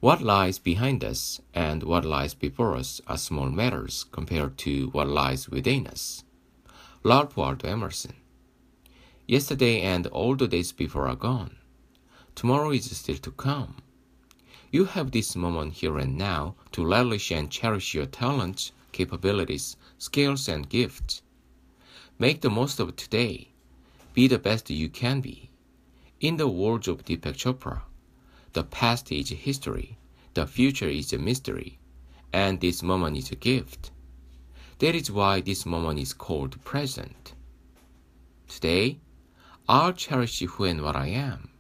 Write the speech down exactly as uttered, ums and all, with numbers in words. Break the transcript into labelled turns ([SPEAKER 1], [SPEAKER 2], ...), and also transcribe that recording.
[SPEAKER 1] What lies behind us and what lies before us are small matters compared to what lies within us. Ralph Waldo Emerson. Yesterday and all the days before are gone. Tomorrow is still to come. You have this moment here and now to relish and cherish your talents, capabilities, skills, and gifts. Make the most of today. Be the best you can be. In the words of Deepak Chopra, the past is history, the future is a mystery, and this moment is a gift. That is why this moment is called present. Today, I'll cherish who and what I am.